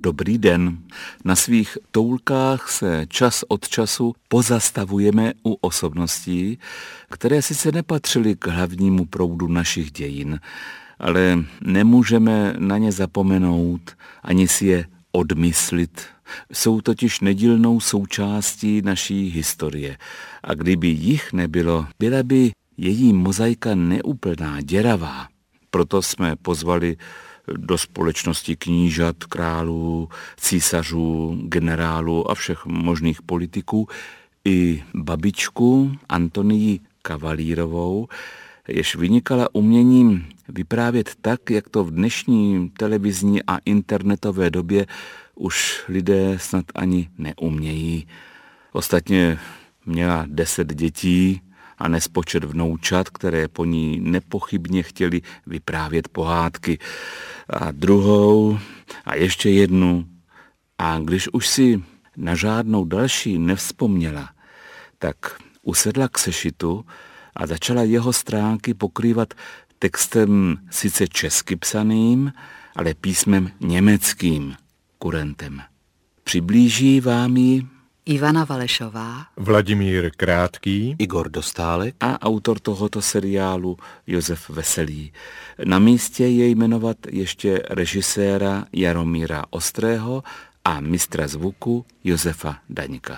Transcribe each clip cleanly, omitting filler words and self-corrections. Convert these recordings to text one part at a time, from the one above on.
Dobrý den. Na svých toulkách se čas od času pozastavujeme u osobností, které sice nepatřily k hlavnímu proudu našich dějin, ale nemůžeme na ně zapomenout ani si je odmyslit. Jsou totiž nedílnou součástí naší historie a kdyby jich nebylo, byla by její mozaika neúplná, děravá. Proto jsme pozvali do společnosti knížat, králů, císařů, generálů a všech možných politiků i babičku Antonii Kavalírovou, jež vynikala uměním vyprávět tak, jak to v dnešní televizní a internetové době už lidé snad ani neumějí. Ostatně měla 10 dětí a nespočet vnoučat, které po ní nepochybně chtěli vyprávět pohádky. A druhou a ještě jednu. A když už si na žádnou další nevzpomněla, tak usedla k sešitu a začala jeho stránky pokrývat textem sice česky psaným, ale písmem německým, kurentem. Přiblíží vám ji Ivana Valešová, Vladimír Krátký, Igor Dostálek a autor tohoto seriálu Josef Veselý. Na místě je jmenovat ještě režiséra Jaromíra Ostrého a mistra zvuku Josefa Daňka.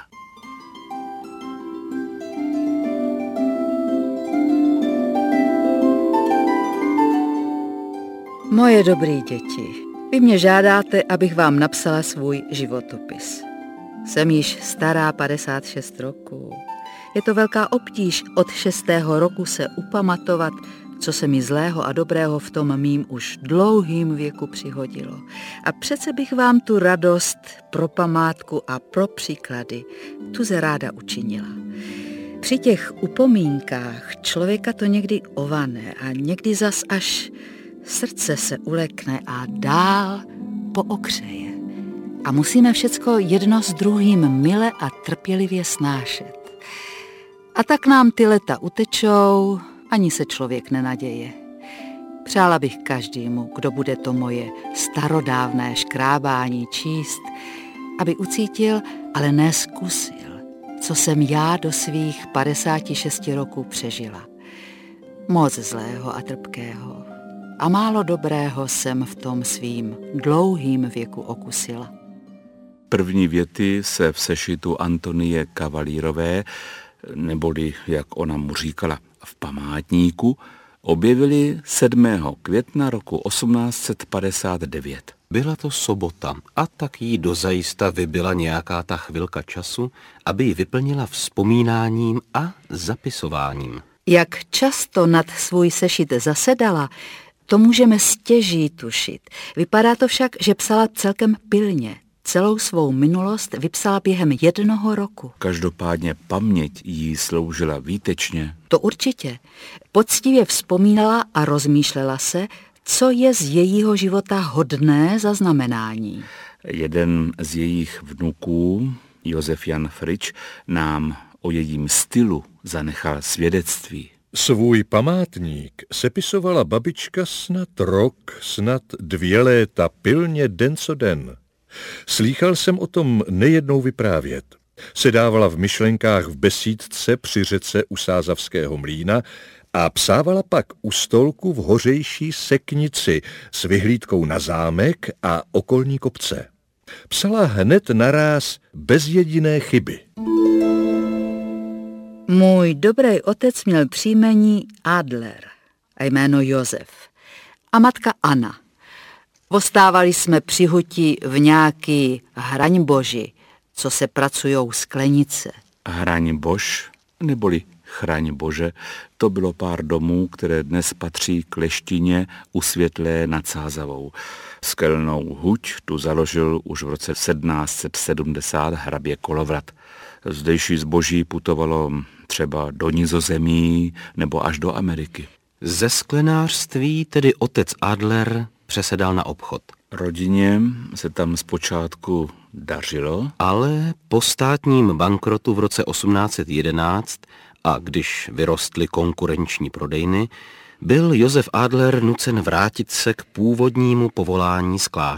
moje dobrý děti, vy mě žádáte, abych vám napsala svůj životopis. Jsem již stará 56 roků. Je to velká obtíž od 6. roku se upamatovat, co se mi zlého a dobrého v tom mým už dlouhým věku přihodilo. A přece bych vám tu radost pro památku a pro příklady tuze ráda učinila. Při těch upomínkách člověka to někdy ovane a někdy zas až srdce se ulekne a dál pookřeje. A musíme všecko jedno s druhým mile a trpělivě snášet. A tak nám ty leta utečou, ani se člověk nenaděje. Přála bych každému, kdo bude to moje starodávné škrábání číst, aby ucítil, ale nezkusil, co jsem já do svých 56 roků přežila. Moc zlého a trpkého a málo dobrého jsem v tom svým dlouhým věku okusila. První věty se v sešitu Antonie Kavalírové, neboli, jak ona mu říkala, v památníku, objevili 7. května roku 1859. Byla to sobota a tak jí dozajista vybila nějaká ta chvilka času, aby ji vyplnila vzpomínáním a zapisováním. Jak často nad svůj sešit zasedala, to můžeme stěží tušit. Vypadá to však, že psala celkem pilně. Celou svou minulost vypsala během 1 roku. Každopádně paměť jí sloužila výtečně. To určitě. Poctivě vzpomínala a rozmýšlela se, co je z jejího života hodné zaznamenání. Jeden z jejich vnuků, Josef Jan Frič, nám o jejím stylu zanechal svědectví. Svůj památník sepisovala babička snad rok, snad 2 léta, pilně den co den. Slýchal jsem o tom nejednou vyprávět. Sedávala v myšlenkách v besídce při řece u Sázavského mlýna a psávala pak u stolku v hořejší seknici s vyhlídkou na zámek a okolní kopce. Psala hned naráz bez jediné chyby. Můj dobrý otec měl příjmení Adler a jméno Josef a matka Anna. Postávali jsme při huti v nějaký Hraňboži, co se pracujou sklenice. Hraňbož, neboli Chraň Bože, to bylo pár domů, které dnes patří k Leštině u Světlé nad Sázavou. Skelnou huť tu založil už v roce 1770 hrabě Kolovrat. Zdejší zboží putovalo třeba do Nizozemí nebo až do Ameriky. Ze sklenářství tedy otec Adler přesedal na obchod. Rodině se tam zpočátku dařilo, ale po státním bankrotu v roce 1811 a když vyrostly konkurenční prodejny, byl Josef Adler nucen vrátit se k původnímu povolání skláře.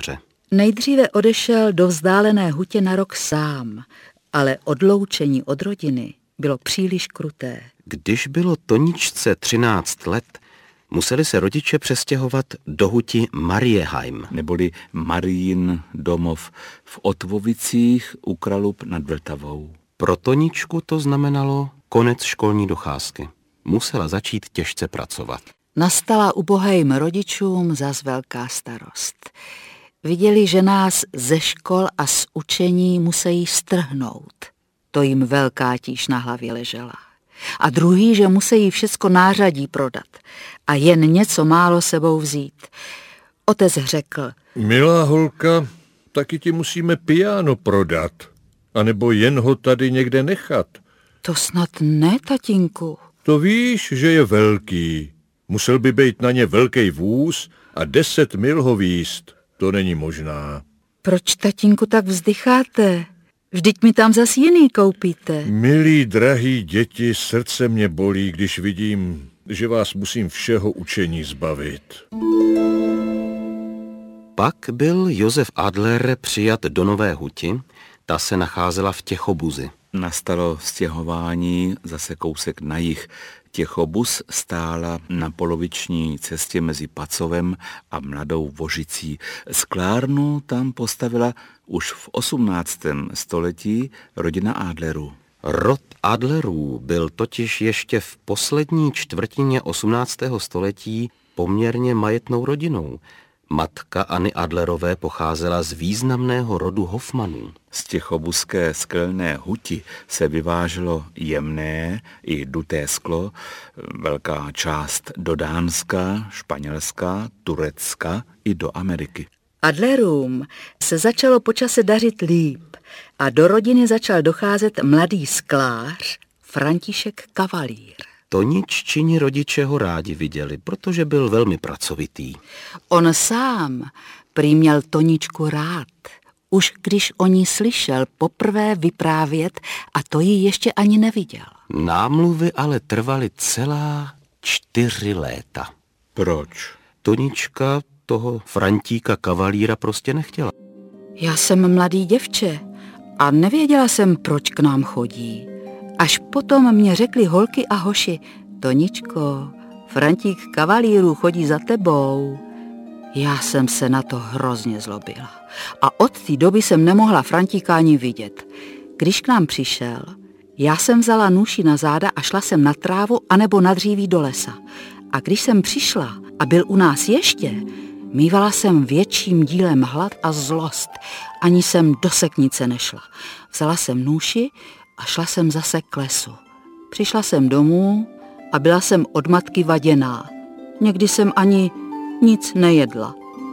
Nejdříve odešel do vzdálené hutě na rok sám, ale odloučení od rodiny bylo příliš kruté. Když bylo Toničce 13 let, museli se rodiče přestěhovat do huti Marieheim. Neboli Marijin domov v Otvovicích u Kralup nad Vltavou. Pro Toničku to znamenalo konec školní docházky. Musela začít těžce pracovat. Nastala ubohým rodičům zas velká starost. Viděli, že nás ze škol a z učení musí strhnout. To jim velká tíž na hlavě ležela. A druhý, že musí všecko nářadí prodat a jen něco málo sebou vzít. Otec řekl: Milá holka, taky ti musíme piano prodat, anebo jen ho tady někde nechat. To snad ne, tatínku. To víš, že je velký. Musel by být na ně velký vůz a 10 mil ho víst. To není možná. Proč, tatínku, tak vzdycháte? Vždyť mi tam zas jiný koupíte. Milí, drahý děti, srdce mě bolí, když vidím, že vás musím všeho učení zbavit. Pak byl Josef Adler přijat do Nové huti, ta se nacházela v Těchobuzi. Nastalo stěhování zase kousek na jih. Těchobuz stála na poloviční cestě mezi Pacovem a Mladou Vožicí. Sklárnu tam postavila už v 18. století rodina Adlerů. Rod Adlerů byl totiž ještě v poslední čtvrtině 18. století poměrně majetnou rodinou. Matka Anny Adlerové pocházela z významného rodu Hoffmanů. Z těchobuzské skelné huti se vyváželo jemné i duté sklo, velká část do Dánska, Španělska, Turecka i do Ameriky. Adlerům se začalo po čase dařit líp a do rodiny začal docházet mladý sklář František Kavalír. Toniččini rodiče ho rádi viděli, protože byl velmi pracovitý. On sám prý měl Toničku rád, už když o ní slyšel poprvé vyprávět a to ji ještě ani neviděl. Námluvy ale trvaly celá 4 léta. Proč? Tonička toho Frantíka Kavalíra prostě nechtěla. Já jsem mladý děvče a nevěděla jsem, proč k nám chodí. Až potom mě řekli holky a hoši: Toničko, Frantík Kavalíru chodí za tebou. Já jsem se na to hrozně zlobila. A od té doby jsem nemohla Frantíka ani vidět. Když k nám přišel, já jsem vzala nůši na záda a šla jsem na trávu anebo na dříví do lesa. A když jsem přišla a byl u nás ještě, mívala jsem větším dílem hlad a zlost. Ani jsem do seknice nešla. Vzala jsem nůši a šla jsem zase k lesu. Přišla jsem domů a byla jsem od matky vaděná. Někdy jsem ani nic nejedla.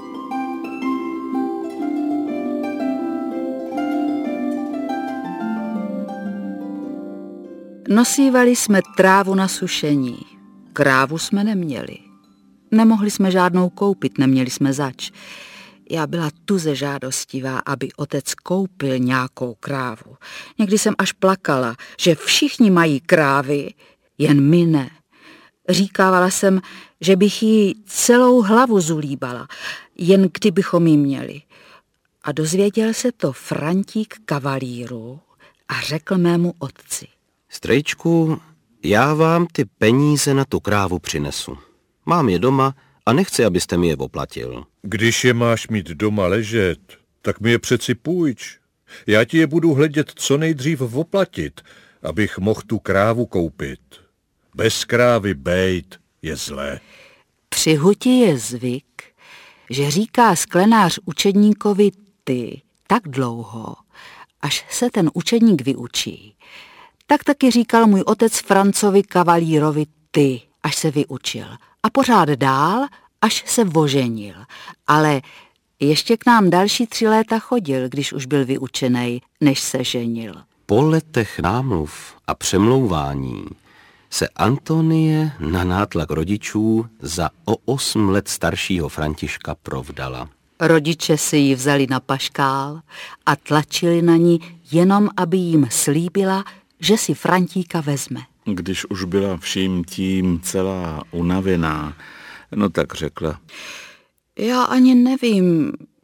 Nosívali jsme trávu na sušení. Krávu jsme neměli. Nemohli jsme žádnou koupit, neměli jsme zač. Já byla tuze žádostivá, aby otec koupil nějakou krávu. Někdy jsem až plakala, že všichni mají krávy, jen my ne. Říkávala jsem, že bych jí celou hlavu zulíbala, jen kdybychom ji měli. A dozvěděl se to Frantík Kavalíru a řekl mému otci: Strejčku, já vám ty peníze na tu krávu přinesu. Mám je doma a nechci, abyste mi je oplatil. Když je máš mít doma ležet, tak mi je přeci půjč. Já ti je budu hledět co nejdřív oplatit, abych mohl tu krávu koupit. Bez krávy bejt je zlé. Při huti je zvyk, že říká sklenář učedníkovi ty tak dlouho, až se ten učedník vyučí. Tak taky říkal můj otec Francovi Kavalírovi ty, až se vyučil. A pořád dál, až se oženil. Ale ještě k nám další 3 léta chodil, když už byl vyučenej, než se ženil. Po letech námluv a přemlouvání se Antonie na nátlak rodičů za o 8 let staršího Františka provdala. Rodiče si ji vzali na paškál a tlačili na ní jenom, aby jim slíbila, že si Frantíka vezme. Když už byla vším tím celá unavená, no tak řekla: Já ani nevím,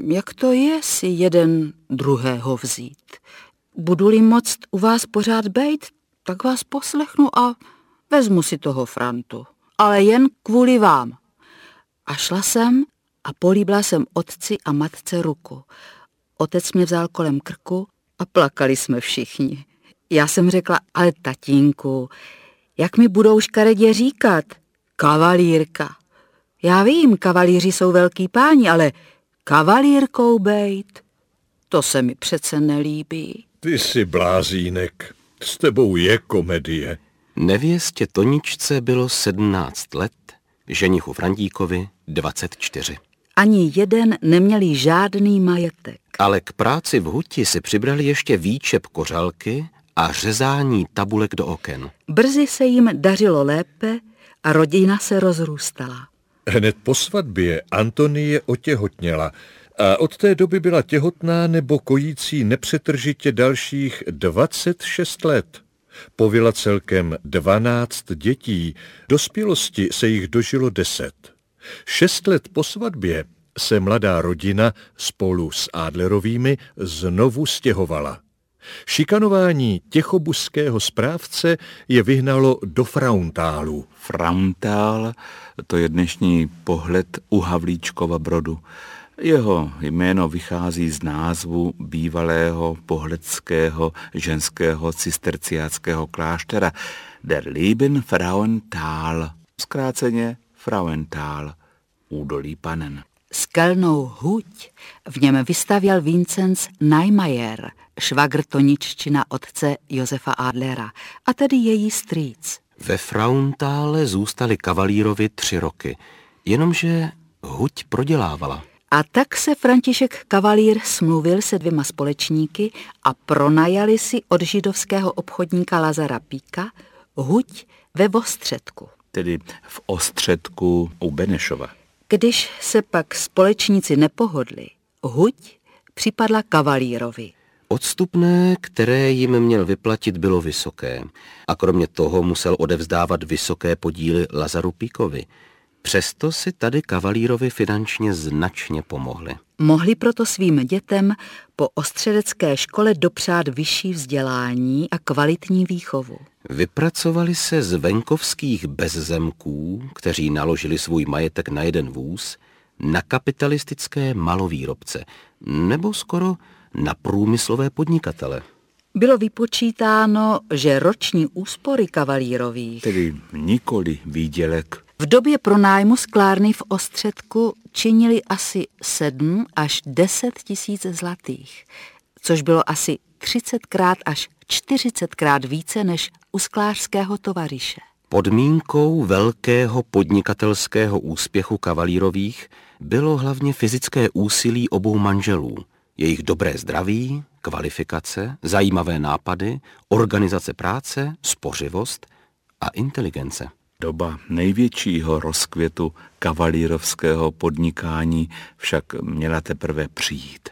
jak to je si jeden druhého vzít. Budu-li moct u vás pořád bejt, tak vás poslechnu a vezmu si toho Frantu. Ale jen kvůli vám. A šla jsem a políbila jsem otci a matce ruku. Otec mě vzal kolem krku a plakali jsme všichni. Já jsem řekla, ale tatínku, jak mi budou škaredě říkat? Kavalírka. Já vím, kavalíři jsou velký páni, ale kavalírkou bejt, to se mi přece nelíbí. Ty jsi blázínek, s tebou je komedie. Nevěstě Toničce bylo 17 let, ženichu Frantíkovi 24. Ani jeden neměli žádný majetek. Ale k práci v huti si přibrali ještě výčep kořalky a řezání tabulek do oken. Brzy se jim dařilo lépe a rodina se rozrůstala. Hned po svatbě Antonie otěhotněla a od té doby byla těhotná nebo kojící nepřetržitě dalších 26 let. Povyla celkem 12 dětí, dospělosti se jich dožilo 10. 6 let po svatbě se mladá rodina spolu s Adlerovými znovu stěhovala. Šikanování těchobuského správce je vyhnalo do Frauntálu. Frauntal, to je dnešní pohled u Havlíčkova Brodu. Jeho jméno vychází z názvu bývalého pohledského ženského cisterciáckého kláštera Der lieben Frauental, zkráceně Frauental, údolí Panen. Skalnou huť v něm vystavěl Vincenz Neimayer, švagr Toniččina otce Josefa Adlera, a tedy její strýc. Ve Frauntále zůstali kavalírovi 3 roky, jenomže huť prodělávala. A tak se František Kavalír smluvil se 2 společníky a pronajali si od židovského obchodníka Lazara Píka huť ve Vostředku. Tedy v Ostředku u Benešova. Když se pak společníci nepohodli, huť připadla Kavalírovi. Odstupné, které jim měl vyplatit, bylo vysoké a kromě toho musel odevzdávat vysoké podíly Lazaru Píkovi. Přesto si tady Kavalírovi finančně značně pomohli. Mohli proto svým dětem po ostředecké škole dopřát vyšší vzdělání a kvalitní výchovu. Vypracovali se z venkovských bezzemků, kteří naložili svůj majetek na jeden vůz, na kapitalistické malovýrobce, nebo skoro na průmyslové podnikatele. Bylo vypočítáno, že roční úspory Kavalírových, Tedy nikoli výdělek. v době pronájmu sklárny v Ostředku činili asi 7 až 10 tisíc zlatých, což bylo asi 30krát až 40krát více než u sklářského tovaryše. Podmínkou velkého podnikatelského úspěchu Kavalírových bylo hlavně fyzické úsilí obou manželů, jejich dobré zdraví, kvalifikace, zajímavé nápady, organizace práce, spořivost a inteligence. Doba největšího rozkvětu kavalírovského podnikání však měla teprve přijít.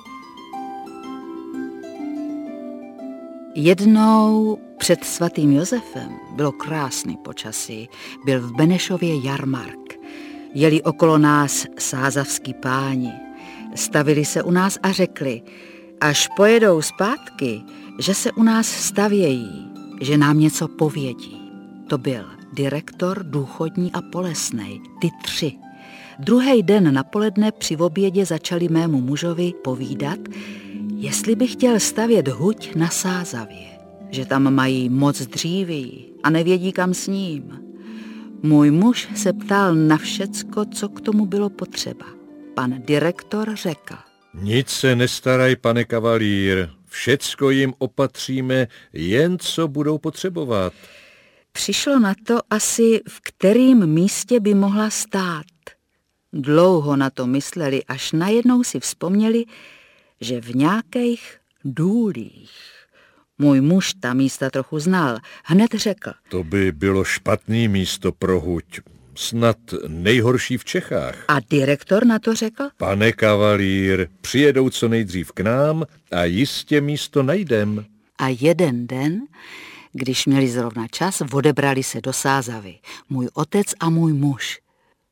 Jednou před svatým Josefem bylo krásný počasí, byl v Benešově jarmark. Jeli okolo nás sázavský páni, stavili se u nás a řekli, až pojedou zpátky, že se u nás stavějí, že nám něco povědí. To byl direktor, důchodní a polesnej, ty 3. Druhý den napoledne při obědě začali mému mužovi povídat, jestli by chtěl stavět huť na Sázavě, že tam mají moc dříví a nevědí kam s ním. Můj muž se ptal na všecko, co k tomu bylo potřeba. Pan direktor řekl: Nic se nestaraj, pane Kavalír, všecko jim opatříme, jen co budou potřebovat. Přišlo na to asi, v kterém místě by mohla stát. Dlouho na to mysleli, až najednou si vzpomněli, že v nějakých důlích. Můj muž ta místa trochu znal, hned řekl: To by bylo špatný místo pro huť, snad nejhorší v Čechách. A direktor na to řekl: Pane Kavalír, přijedou co nejdřív k nám a jistě místo najdem. A jeden den, když měli zrovna čas, odebrali se do Sázavy, můj otec a můj muž.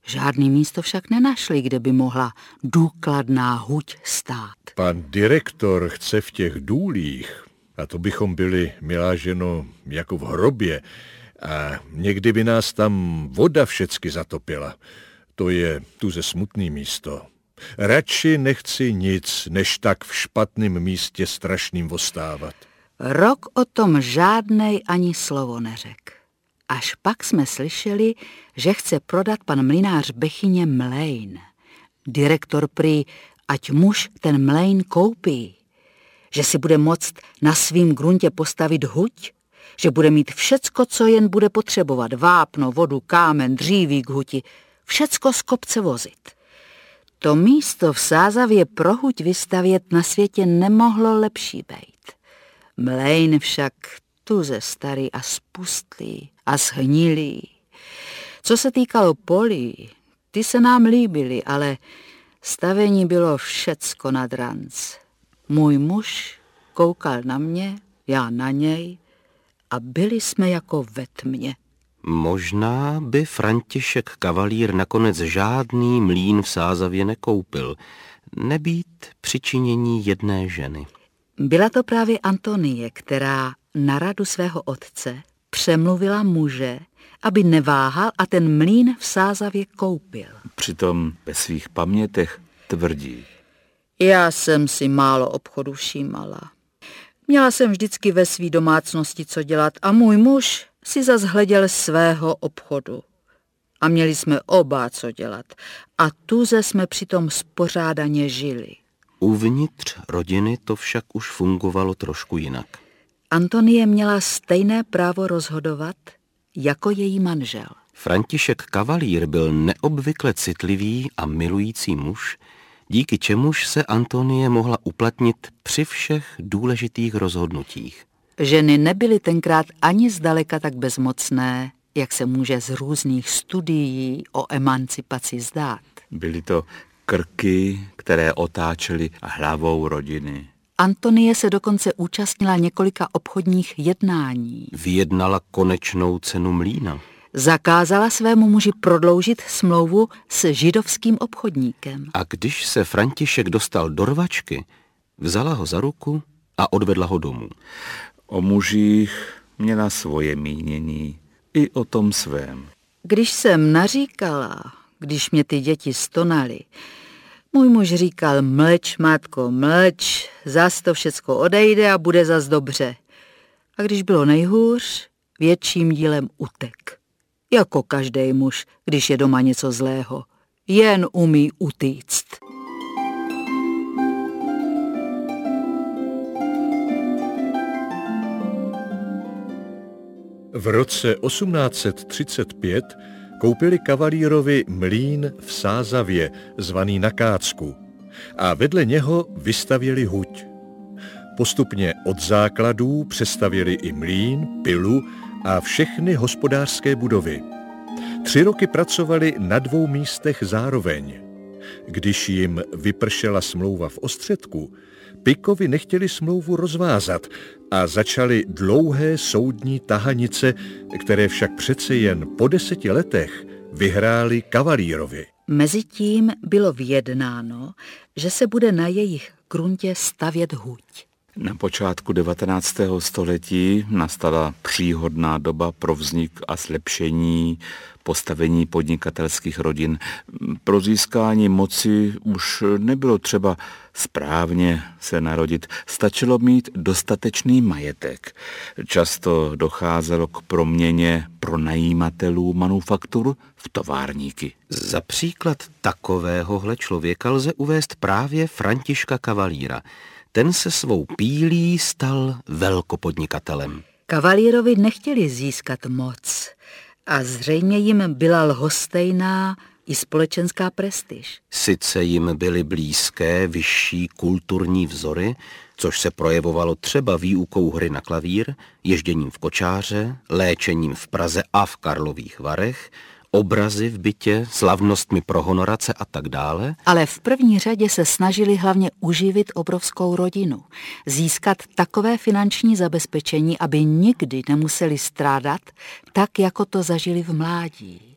Žádný místo však nenašli, kde by mohla důkladná huť stát. Pan direktor chce v těch důlích, a to bychom byli, milá ženo, jako v hrobě, a někdy by nás tam voda všecky zatopila. To je tuze smutný místo. Radši nechci nic, než tak v špatném místě strašným ostávat. Rok o tom žádnej ani slovo neřekl. Až pak jsme slyšeli, že chce prodat pan mlynář Bechyně mlejn. Direktor prý, ať muž ten mlejn koupí. Že si bude moct na svým gruntě postavit huť, že bude mít všecko, co jen bude potřebovat. Vápno, vodu, kámen, dříví k huti. Všecko z kopce vozit. To místo v Sázavě pro huť vystavět na světě nemohlo lepší bejt. Mlejn však tuze starý a spustlý a shnilý. Co se týkalo polí, ty se nám líbily, ale stavení bylo všecko nad ranc. Můj muž koukal na mě, já na něj a byli jsme jako ve tmě. Možná by František Kavalír nakonec žádný mlýn v Sázavě nekoupil, nebýt přičinění jedné ženy. Byla to právě Antonie, která na radu svého otce přemluvila muže, aby neváhal a ten mlýn v Sázavě koupil. Přitom ve svých pamětech tvrdí. Já jsem si málo obchodu všímala. Měla jsem vždycky ve své domácnosti co dělat a můj muž si zas hleděl svého obchodu. A měli jsme oba co dělat a tuze jsme přitom spořádaně žili. Uvnitř rodiny to však už fungovalo trošku jinak. Antonie měla stejné právo rozhodovat jako její manžel. František Kavalír byl neobvykle citlivý a milující muž, díky čemuž se Antonie mohla uplatnit při všech důležitých rozhodnutích. Ženy nebyly tenkrát ani zdaleka tak bezmocné, jak se může z různých studií o emancipaci zdát. Byly to krky, které otáčely hlavou rodiny. Antonie se dokonce účastnila několika obchodních jednání. Vyjednala konečnou cenu mlýna. Zakázala svému muži prodloužit smlouvu s židovským obchodníkem. A když se František dostal do rvačky, vzala ho za ruku a odvedla ho domů. O mužích měla svoje mínění, i o tom svém. Když jsem naříkala, když mě ty děti stonaly, můj muž říkal, mlč, matko, mlč, zas to všecko odejde a bude zas dobře. A když bylo nejhůř, větším dílem utek. Jako každý muž, když je doma něco zlého. Jen umí utíct. V roce 1835 koupili Kavalírovi mlýn v Sázavě, zvaný Na Kácku, a vedle něho vystavěli huť. Postupně od základů přestavěli i mlýn, pilu a všechny hospodářské budovy. 3 roky pracovali na 2 místech zároveň. Když jim vypršela smlouva v Ostředku, Pikovi nechtěli smlouvu rozvázat a začali dlouhé soudní tahanice, které však přece jen po 10 letech vyhráli Kavalírovi. Mezitím bylo vyjednáno, že se bude na jejich gruntě stavět huť. Na počátku 19. století nastala příhodná doba pro vznik a zlepšení postavení podnikatelských rodin. Pro získání moci už nebylo třeba správně se narodit, stačilo mít dostatečný majetek. Často docházelo k proměně pronajímatelů manufaktur v továrníky. Za příklad takovéhohle člověka lze uvést právě Františka Kavalíra. Ten se svou pílí stal velkopodnikatelem. Kavalírovi nechtěli získat moc a zřejmě jim byla lhostejná i společenská prestiž. Sice jim byly blízké vyšší kulturní vzory, což se projevovalo třeba výukou hry na klavír, ježděním v kočáře, léčením v Praze a v Karlových Varech, obrazy v bytě, slavnostmi pro honorace a tak dále. Ale v první řadě se snažili hlavně uživit obrovskou rodinu, získat takové finanční zabezpečení, aby nikdy nemuseli strádat, tak jako to zažili v mládí.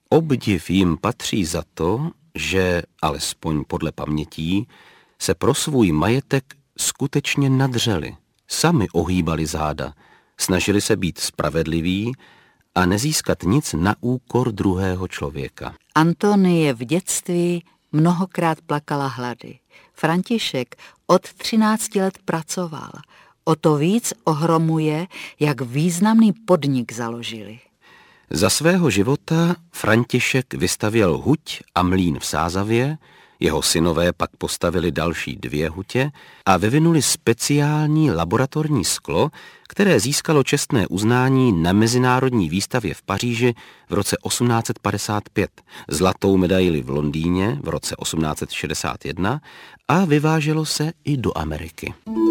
Obdiv jim patří za to, že, alespoň podle pamětí, se pro svůj majetek skutečně nadřeli, sami ohýbali záda, snažili se být spravedliví a nezískat nic na úkor druhého člověka. Antonie v dětství mnohokrát plakala hlady. František od 13 let pracoval. O to víc ohromuje, jak významný podnik založili. Za svého života František vystavěl huť a mlýn v Sázavě, jeho synové pak postavili další 2 hutě a vyvinuli speciální laboratorní sklo, které získalo čestné uznání na mezinárodní výstavě v Paříži v roce 1855, zlatou medaili v Londýně v roce 1861 a vyváželo se i do Ameriky.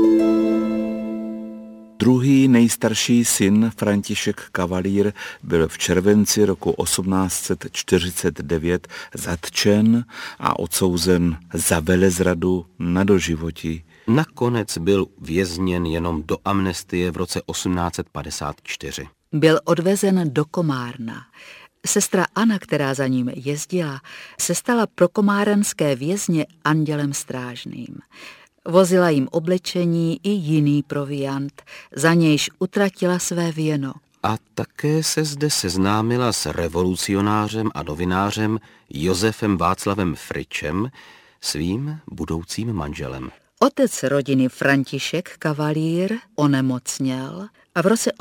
Druhý nejstarší syn František Kavalír byl v červenci roku 1849 zatčen a odsouzen za velezradu na doživotí. Nakonec byl vězněn jenom do amnestie v roce 1854. Byl odvezen do Komárna. Sestra Anna, která za ním jezdila, se stala pro komárenské vězně andělem strážným. Vozila jim oblečení i jiný proviant, za nějž utratila své věno. A také se zde seznámila s revolucionářem a novinářem Josefem Václavem Fričem, svým budoucím manželem. Otec rodiny František Kavalír onemocněl a v roce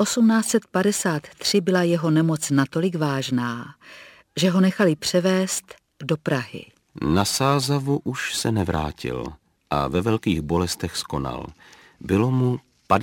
1853 byla jeho nemoc natolik vážná, že ho nechali převést do Prahy. Na Sázavu už se nevrátil a ve velkých bolestech skonal. Bylo mu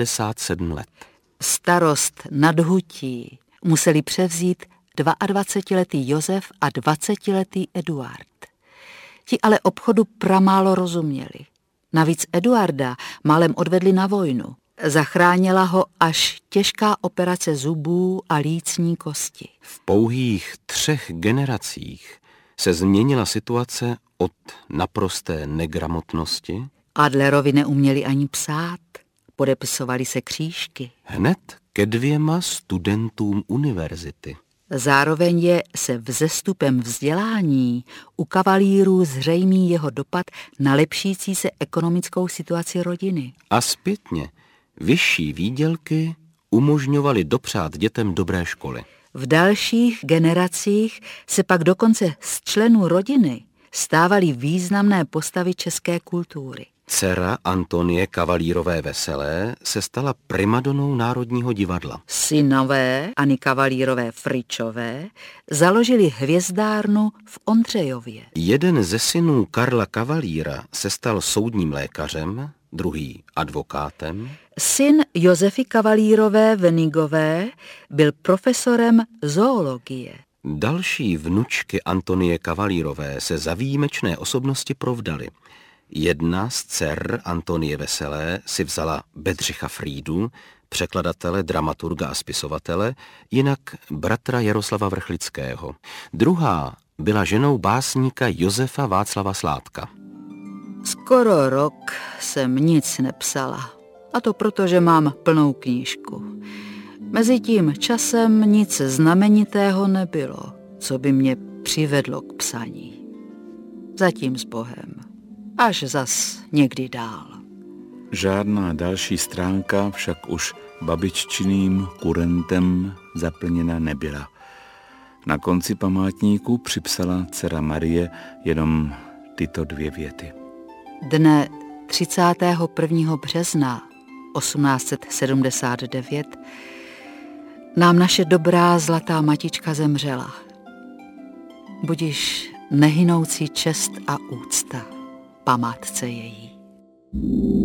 57 let. Starost nad hutí museli převzít 22letý Josef a 20letý Eduard. Ti ale obchodu pramálo rozuměli. Navíc Eduarda málem odvedli na vojnu. Zachránila ho až těžká operace zubů a lícní kosti. V pouhých 3 generacích se změnila situace od naprosté negramotnosti. Adlerovi neuměli ani psát, podepisovali se křížky. Hned ke 2 studentům univerzity. Zároveň je se vzestupem vzdělání u Kavalírů zřejmý jeho dopad na lepšící se ekonomickou situaci rodiny. A zpětně vyšší výdělky umožňovaly dopřát dětem dobré školy. V dalších generacích se pak dokonce z členů rodiny stávaly významné postavy české kultury. Dcera Antonie Kavalírové Veselé se stala primadonou Národního divadla. Synové Anny Kavalírové Fričové založili hvězdárnu v Ondřejově. Jeden ze synů Karla Kavalíra se stal soudním lékařem, druhý advokátem. Syn Josefy Kavalírové Venigové byl profesorem zoologie. Další vnučky Antonie Kavalírové se za výjimečné osobnosti provdaly. Jedna z dcer Antonie Veselé si vzala Bedřicha Frýdu, překladatele, dramaturga a spisovatele, jinak bratra Jaroslava Vrchlického. Druhá byla ženou básníka Josefa Václava Sládka. Skoro rok jsem nic nepsala. A to proto, že mám plnou knížku. Mezitím časem nic znamenitého nebylo, co by mě přivedlo k psaní. Zatím s Bohem. Až zas někdy dál. Žádná další stránka však už babiččiným kurentem zaplněna nebyla. Na konci památníku připsala dcera Marie jenom tyto 2 věty. Dne 31. března 1879 nám naše dobrá zlatá matička zemřela. Budiž nehynoucí čest a úcta památce její.